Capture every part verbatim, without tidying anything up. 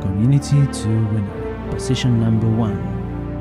Community two winner, position number one.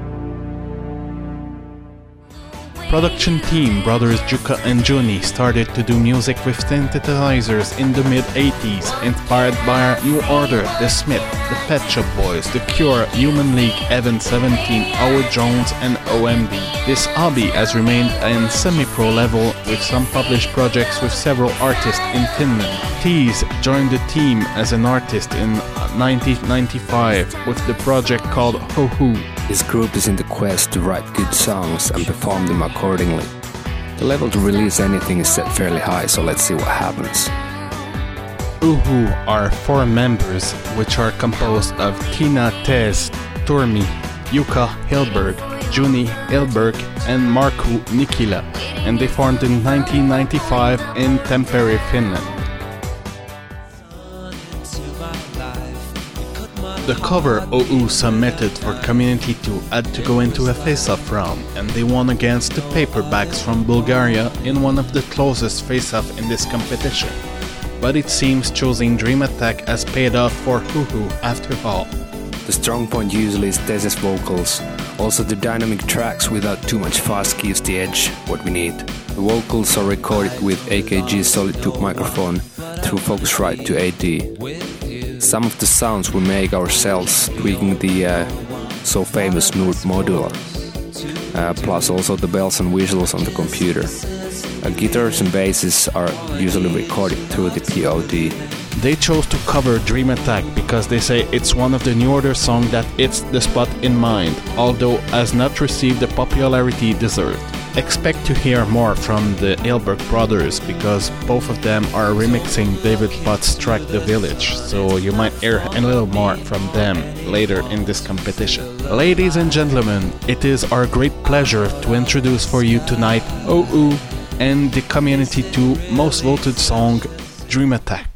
Production team brothers Juka and Juni started to do music with synthesizers in the mid eighties, inspired by New Order, The Smith, The Pet Shop Boys, The Cure, Human League, Event seventeen, Howard Jones and O M D. This hobby has remained in semi-pro level with some published projects with several artists in Finland. Tease joined the team as an artist in nineteen ninety-five with the project called Hohu. This group is in the quest to write good songs and perform them accordingly. The level to release anything is set fairly high, so let's see what happens. Uhu are four members, which are composed of Tina Tess, Turmi, Jukka Hillberg, Juni Hillberg, and Markku Nikila, and they formed in nineteen ninety-five in Tampere, Finland. The cover O U submitted for Community two had to go into a face-off round, and they won against the Paperbacks from Bulgaria in one of the closest face-off in this competition. But it seems choosing Dream Attack has paid off for Huhu after all. The strong point usually is Tez's vocals. Also the dynamic tracks without too much fuzz gives the edge what we need. The vocals are recorded with A K G Solid Tube microphone through Focusrite to A D. Some of the sounds we make ourselves, tweaking the uh, so famous Nord modular, uh, plus also the bells and whistles on the computer. Uh, guitars and basses are usually recorded through the P O D. They chose to cover Dream Attack because they say it's one of the New Order songs that hits the spot in mind, although has not received the popularity deserved. Expect to hear more from the Hillberg brothers because both of them are remixing David Potts' track The Village, so you might hear a little more from them later in this competition. Ladies and gentlemen, it is our great pleasure to introduce for you tonight O U and the Community two most voted song, Dream Attack.